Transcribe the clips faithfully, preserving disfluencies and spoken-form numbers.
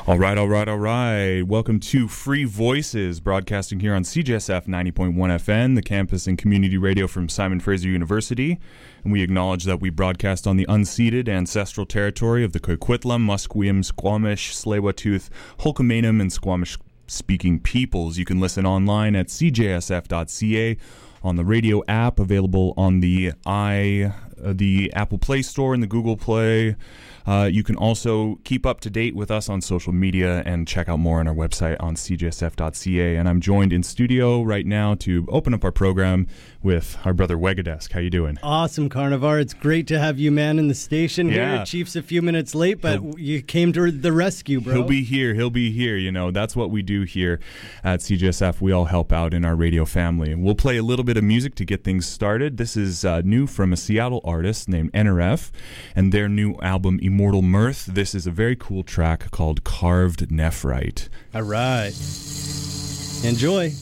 All right, all right, all right. Welcome to Free Voices, broadcasting here on C J S F ninety point one F M, the campus and community radio from Simon Fraser University. And we acknowledge that we broadcast on the unceded ancestral territory of the Coquitlam, Musqueam, Squamish, Tsleil-Waututh, Hulkaminam, and Squamish-speaking peoples. You can listen online at c j s f dot c a, on the radio app, available on the i uh, the Apple Play Store and the Google Play. Uh, you can also keep up to date with us on social media and check out more on our website on c j s f dot c a. And I'm joined in studio right now to open up our program with our brother Wegadesk. How you doing? Awesome, Carnivar. It's great to have you, man, in the station yeah. here. Chief's a few minutes late, but he'll, you came to the rescue, bro. He'll be here. He'll be here. You know, that's what we do here at C J S F. We all help out in our radio family. We'll play a little bit of music to get things started. This is uh, new from a Seattle artist named N R F and their new album, Immortal Mirth. This is a very cool track called Carved Nephrite. All right. Enjoy.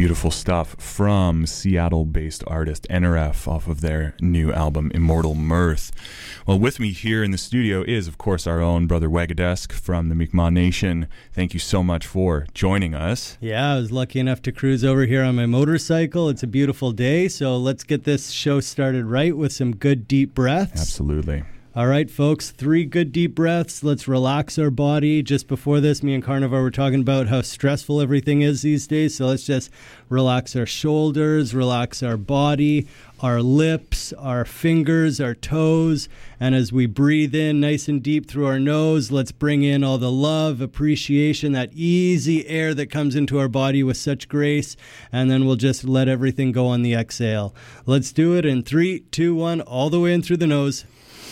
beautiful stuff from Seattle-based artist N R F off of their new album Immortal Mirth. Well, with me here in the studio is, of course, our own brother Wagadesk from the Mi'kmaq Nation. Thank you so much for joining us. Yeah, I was lucky enough to cruise over here on my motorcycle. It's a beautiful day, so let's get this show started right with some good deep breaths. Absolutely. All right, folks, three good deep breaths. Let's relax our body. Just before this, me and Carnivore were talking about how stressful everything is these days. So let's just relax our shoulders, relax our body, our lips, our fingers, our toes. And as we breathe in nice and deep through our nose, let's bring in all the love, appreciation, that easy air that comes into our body with such grace. And then we'll just let everything go on the exhale. Let's do it in three, two, one, all the way in through the nose.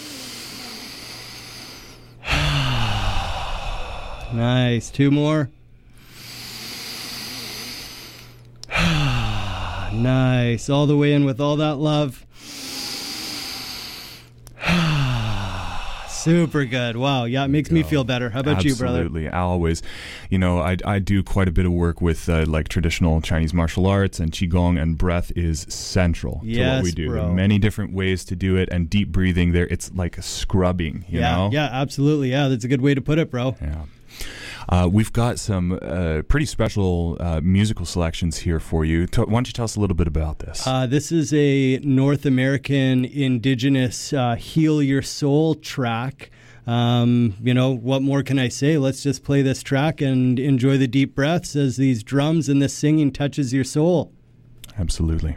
Nice. Two more. Nice. All the way in with all that love. Super good. Wow. Yeah, it makes me feel better. How about Absolutely. you, brother? Absolutely. Always. You know, I, I do quite a bit of work with uh, like traditional Chinese martial arts, and Qigong, and breath is central yes, to what we do. Bro. There are many different ways to do it, and deep breathing there, it's like a scrubbing, you yeah, know? Yeah, absolutely. Yeah, that's a good way to put it, bro. Yeah. Uh, we've got some uh, pretty special uh, musical selections here for you. T- why don't you tell us a little bit about this? Uh, this is a North American indigenous uh, Heal Your Soul track. Um, you know, what more can I say? Let's just play this track and enjoy the deep breaths as these drums and this singing touches your soul. Absolutely.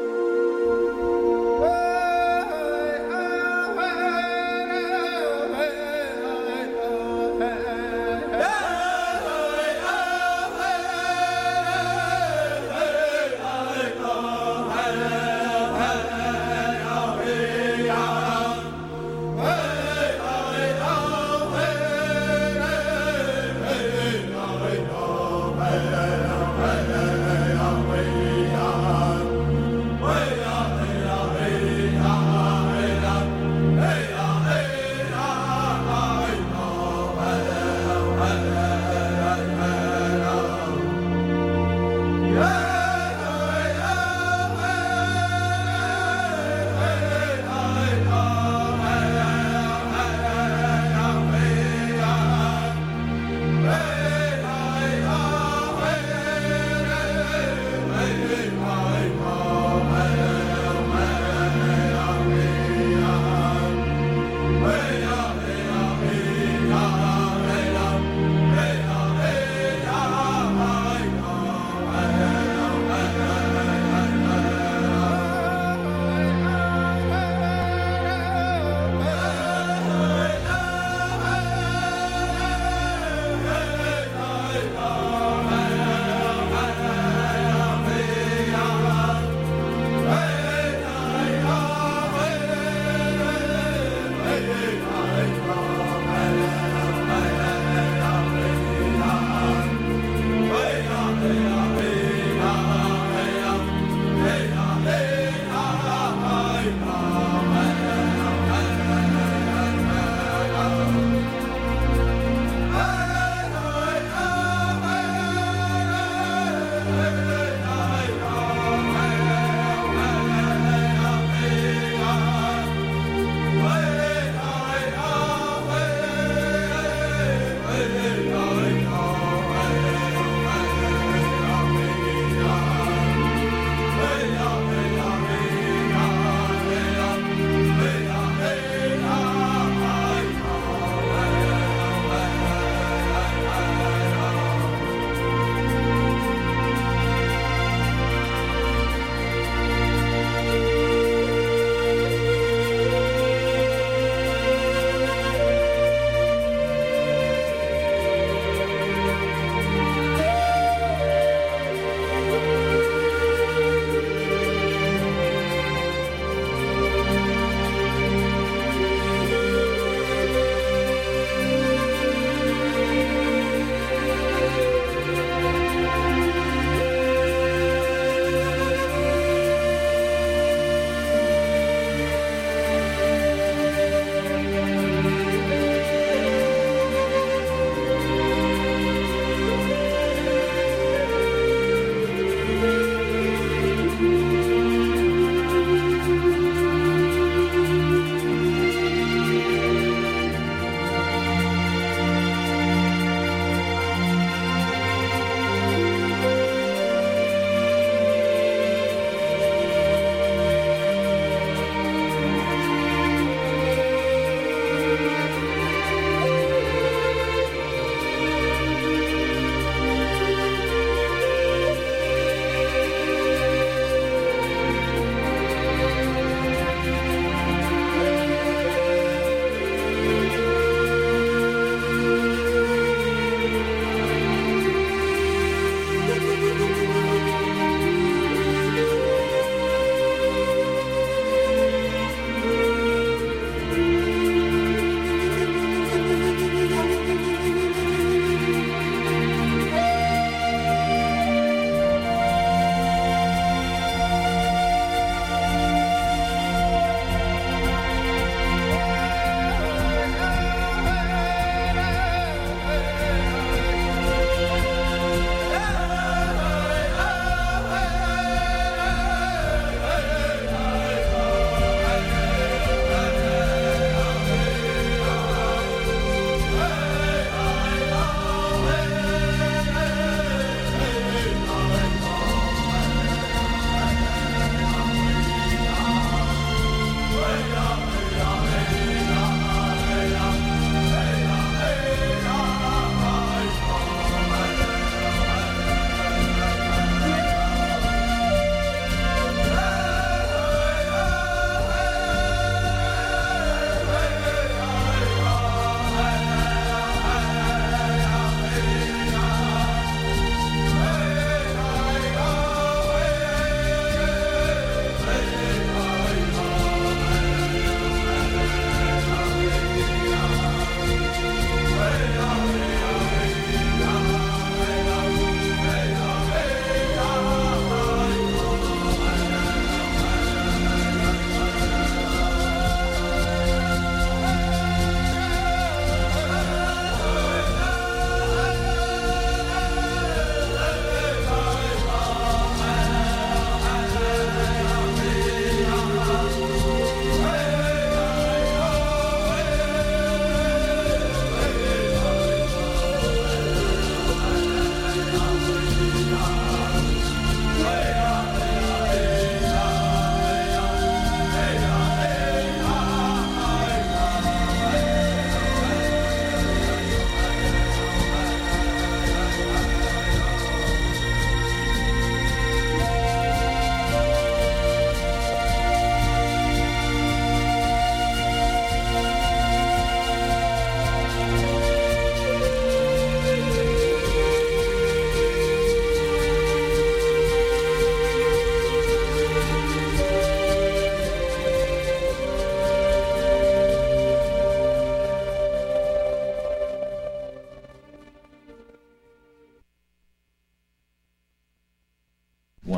Hey,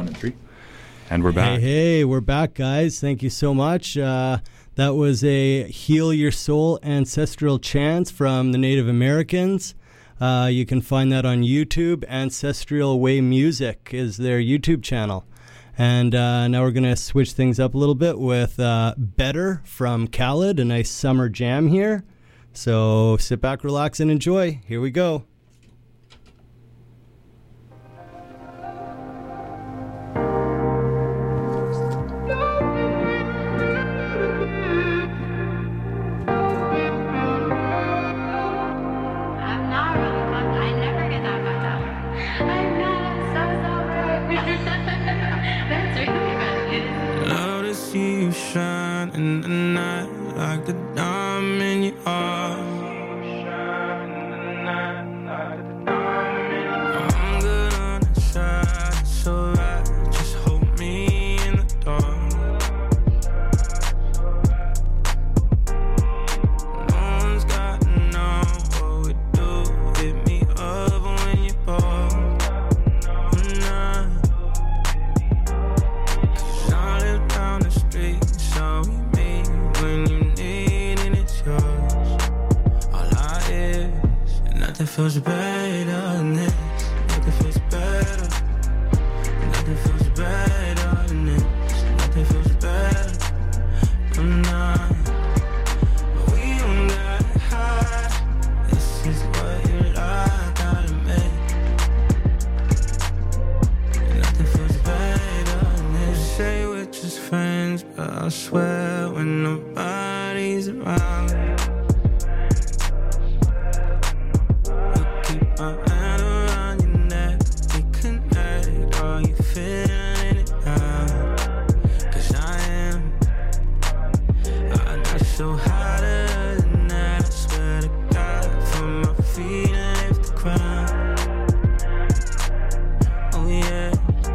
one and three. And we're back. Hey, hey, we're back, guys. Thank you so much. Uh, that was a Heal Your Soul ancestral chants from the Native Americans. Uh, you can find that on YouTube. Ancestral Way Music is their YouTube channel. And uh, now we're going to switch things up a little bit with uh, Better from Khaled, a nice summer jam here. So sit back, relax, and enjoy. Here we go. Shine in the night like the diamond you are. I'm good on the side, it's alright. Just hold me in the dark. No one's got to know what we do. Hit me up when you fall. Cause I live down the street. So we meet when you need and it's yours. All I is, and nothing feels better than this. Nothing feels better. Nothing feels better than this. Nothing feels better. Come on. We don't gotta hide. This is what you like, gotta make. Nothing feels better than this. You say we're just friends, but I swear when nobody's around, you keep my hand around your neck. We connect, are you feeling it now? Cause I am. I got so hotter than that. I swear to God, from my feet and lift the crown. Oh yeah.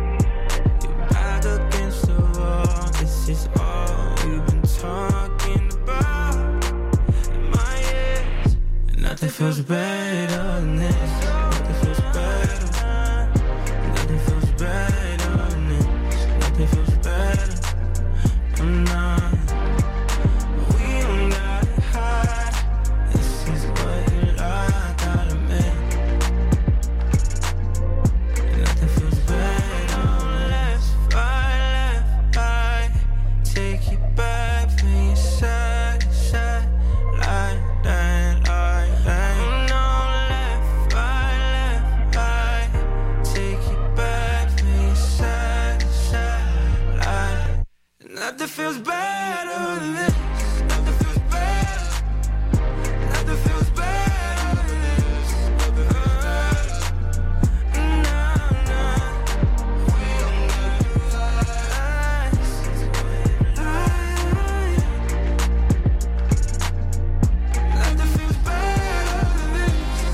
This is all we've been talking about in my ears. And nothing feels better than this. Nothing feels better. Nothing feels better than this. Nothing feels better. I'm not. We don't gotta hide. This is what you like, gotta make. And nothing feels better. Left, right, left, right. Take you back from your side, side, like that, like that. Oh no, left, right, left, right. Take you back from your side, side, like. Nothing feels better than this. Nothing feels better. Nothing feels better than this. Nothing feels better. No, no. We don't get lies. Nothing feels better than this.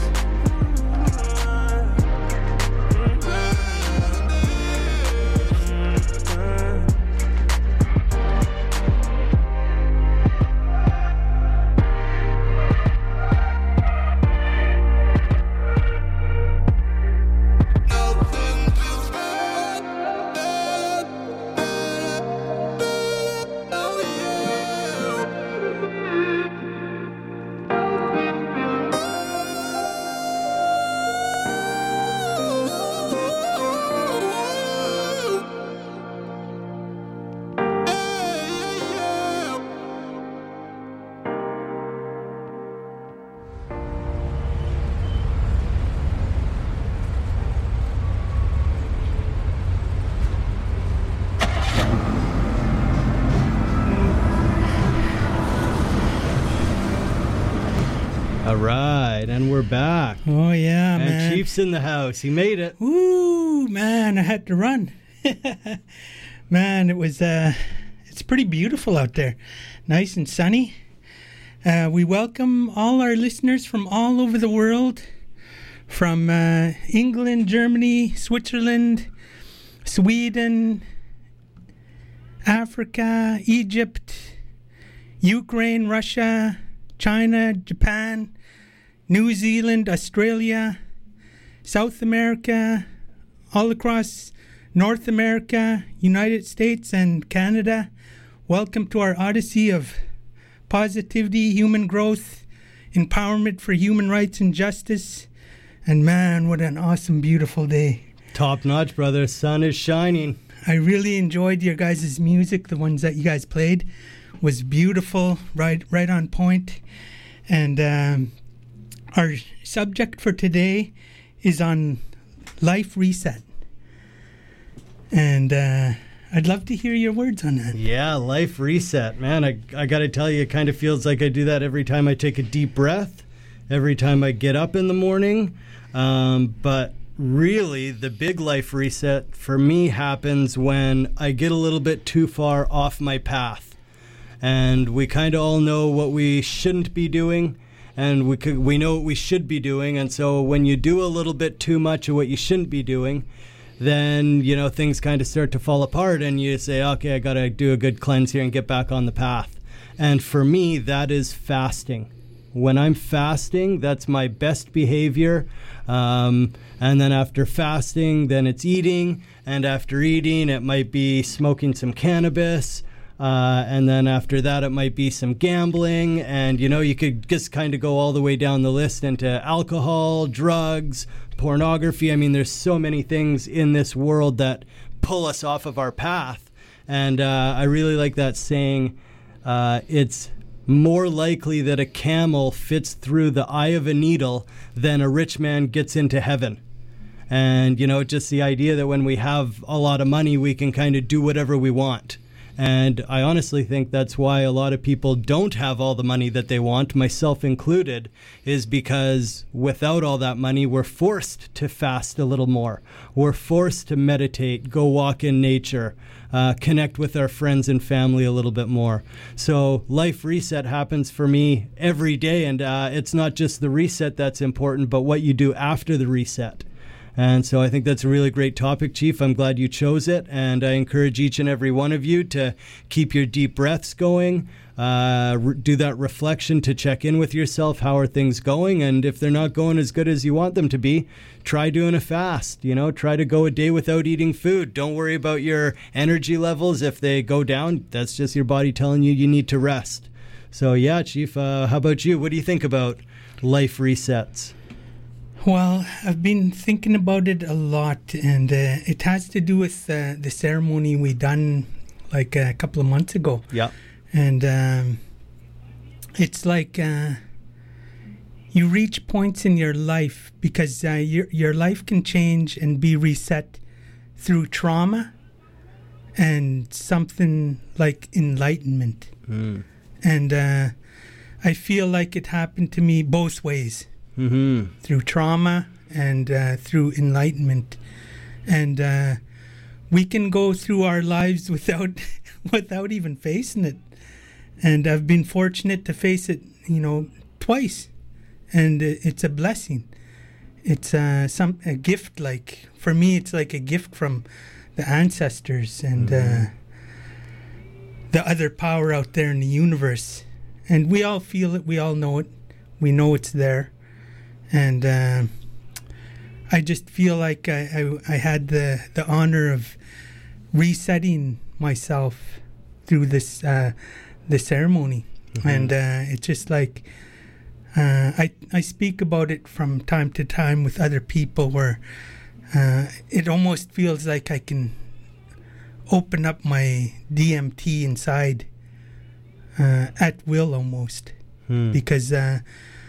All right, and we're back. Oh, yeah, and man. Chief's in the house. He made it. Woo, man, I had to run. Man, it was, uh, it's pretty beautiful out there. Nice and sunny. Uh, we welcome all our listeners from all over the world, from uh, England, Germany, Switzerland, Sweden, Africa, Egypt, Ukraine, Russia, China, Japan, New Zealand, Australia, South America, all across North America, United States, and Canada. Welcome to our odyssey of positivity, human growth, empowerment for human rights and justice. And man, what an awesome, beautiful day. Top notch, brother. Sun is shining. I really enjoyed your guys' music. The ones that you guys played was beautiful, right, right on point. And um, our subject for today is on life reset. And uh, I'd love to hear your words on that. Yeah, life reset. Man, I, I got to tell you, it kind of feels like I do that every time I take a deep breath, every time I get up in the morning. Um, but really, the big life reset for me happens when I get a little bit too far off my path. And we kind of all know what we shouldn't be doing, and we could, we know what we should be doing. And so when you do a little bit too much of what you shouldn't be doing, then, you know, things kind of start to fall apart and you say, okay, I got to do a good cleanse here and get back on the path. And for me, that is fasting. When I'm fasting, that's my best behavior. Um, and then after fasting, then it's eating. And after eating, it might be smoking some cannabis. Uh, and then after that, it might be some gambling. And, you know, you could just kind of go all the way down the list into alcohol, drugs, pornography. I mean, there's so many things in this world that pull us off of our path. And uh, I really like that saying, uh, it's more likely that a camel fits through the eye of a needle than a rich man gets into heaven. And, you know, just the idea that when we have a lot of money, we can kind of do whatever we want. And I honestly think that's why a lot of people don't have all the money that they want, myself included, is because without all that money, we're forced to fast a little more. We're forced to meditate, go walk in nature, uh, connect with our friends and family a little bit more. So life reset happens for me every day. And uh, it's not just the reset that's important, but what you do after the reset. And so I think that's a really great topic, Chief. I'm glad you chose it. And I encourage each and every one of you to keep your deep breaths going, uh, re- do that reflection to check in with yourself. How are things going? And if they're not going as good as you want them to be, try doing a fast. You know, try to go a day without eating food. Don't worry about your energy levels. If they go down, that's just your body telling you you need to rest. So, yeah, Chief, uh, how about you? What do you think about life resets? Well, I've been thinking about it a lot, and uh, it has to do with uh, the ceremony we done like a couple of months ago. Yeah. And um, it's like uh, you reach points in your life because uh, your your life can change and be reset through trauma and something like enlightenment. Mm. And uh, I feel like it happened to me both ways. Mm-hmm. Through trauma and uh, through enlightenment. And uh, we can go through our lives without without even facing it. And I've been fortunate to face it, you know, twice. And it's a blessing. It's uh, some a gift. Like, for me, it's like a gift from the ancestors and mm-hmm. uh, the other power out there in the universe. And we all feel it. We all know it. We know it's there. And uh, I just feel like I, I, I had the, the honor of resetting myself through this uh, the ceremony. Mm-hmm. And uh, it's just like uh, I I speak about it from time to time with other people where uh, it almost feels like I can open up my D M T inside uh, at will almost. Hmm. Because... Uh,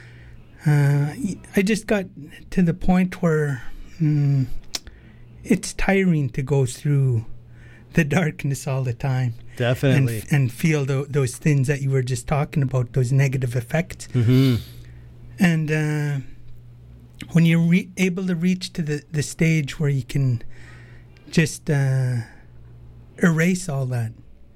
Uh, I just got to the point where mm, it's tiring to go through the darkness all the time. Definitely. And, and feel th- those things that you were just talking about, those negative effects. Mm-hmm. And uh, when you're re- able to reach to the, the stage where you can just uh, erase all that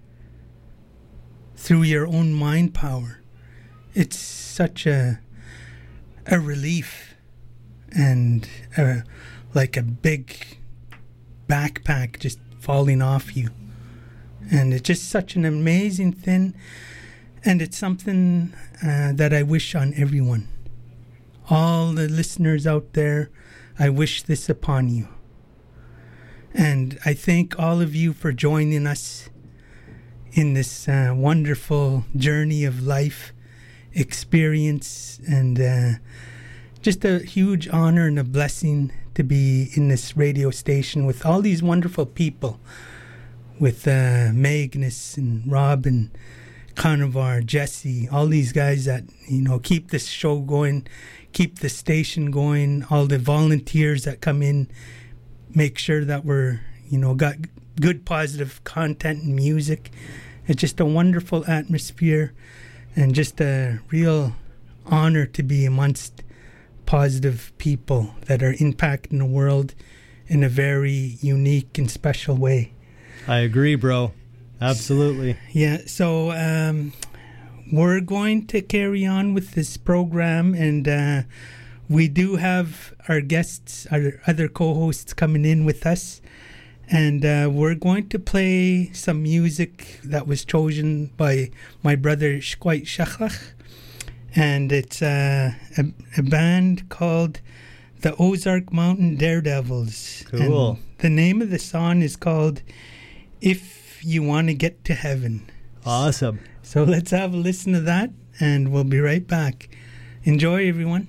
through your own mind power, it's such a a relief and a, like a big backpack just falling off you. And it's just such an amazing thing. And it's something uh, that I wish on everyone. All the listeners out there, I wish this upon you. And I thank all of you for joining us in this uh, wonderful journey of life experience, and uh, just a huge honor and a blessing to be in this radio station with all these wonderful people, with uh, Magnus and Robin, Carnivar, Jesse, all these guys that, you know, keep this show going, keep the station going, all the volunteers that come in, make sure that we're, you know, got good positive content and music. It's just a wonderful atmosphere and just a real honor to be amongst positive people that are impacting the world in a very unique and special way. I agree, bro. Absolutely. Yeah, so um, we're going to carry on with this program, and uh, we do have our guests, our other co-hosts coming in with us, and uh, we're going to play some music that was chosen by my brother Shkwait Shachlach, and it's uh, a, a band called the Ozark Mountain Daredevils. Cool. And the name of the song is called If You Want to Get to Heaven. Awesome. So let's have a listen to that, and we'll be right back. Enjoy, everyone.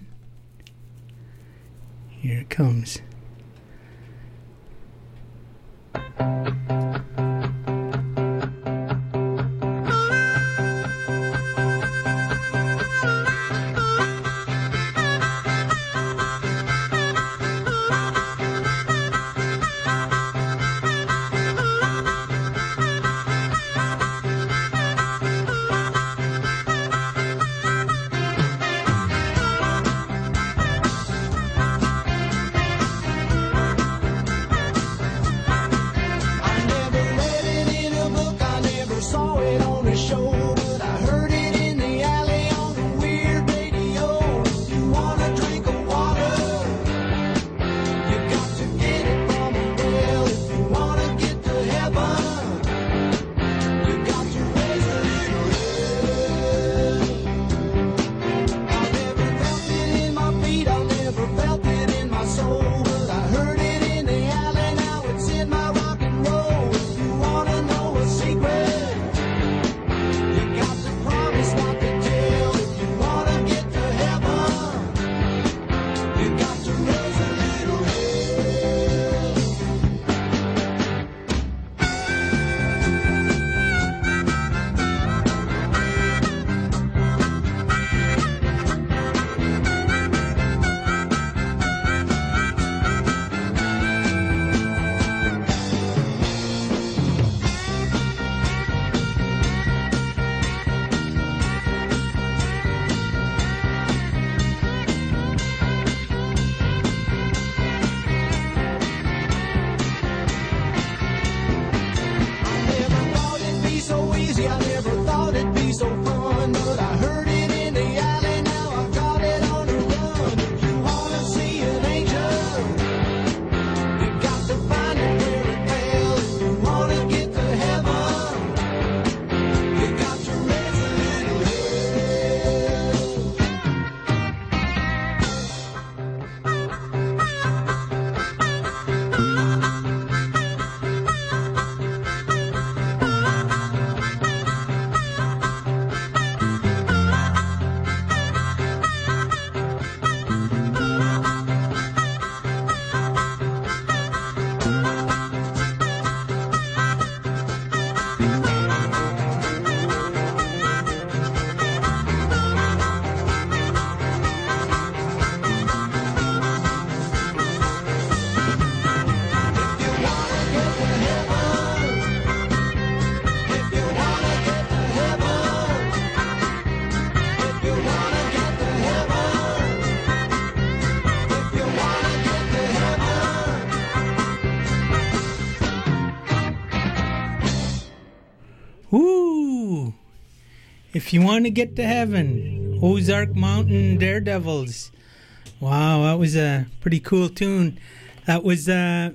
Here it comes. If You Want to Get to Heaven, Ozark Mountain Daredevils. Wow, that was a pretty cool tune. That was uh,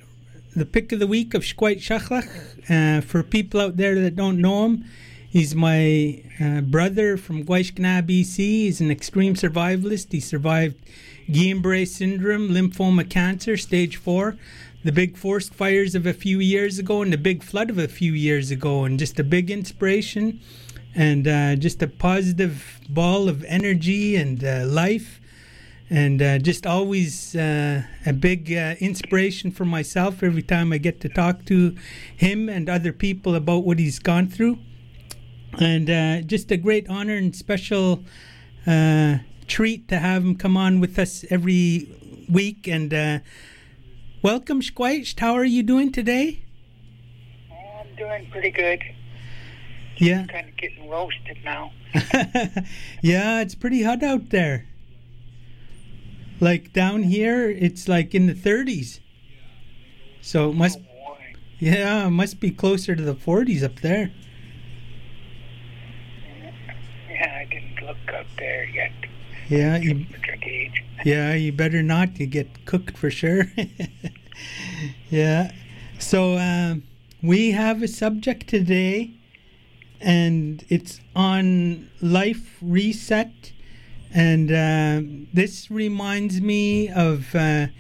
the pick of the week of Shkwait Shachlach. Uh, for people out there that don't know him, he's my uh, brother from Guayshkana, B C. He's an extreme survivalist. He survived Guillain-Barré syndrome, lymphoma cancer, stage four, the big forest fires of a few years ago and the big flood of a few years ago, and just a big inspiration and uh, just a positive ball of energy and uh, life. And uh, just always uh, a big uh, inspiration for myself every time I get to talk to him and other people about what he's gone through. And uh, just a great honor and special uh, treat to have him come on with us every week. And uh, welcome, Schweitz. How are you doing today? I'm doing pretty good. Yeah. Kind of getting roasted now. Yeah, it's pretty hot out there. Like down here, it's like in the thirties. So it must, Oh, boy. yeah, it must be closer to the forties up there. Yeah, I didn't look up there yet. Yeah, you, Temperature gauge. yeah, you better not. You get cooked for sure. Yeah. So um, we have a subject today, and it's on life reset. And uh, this reminds me of uh,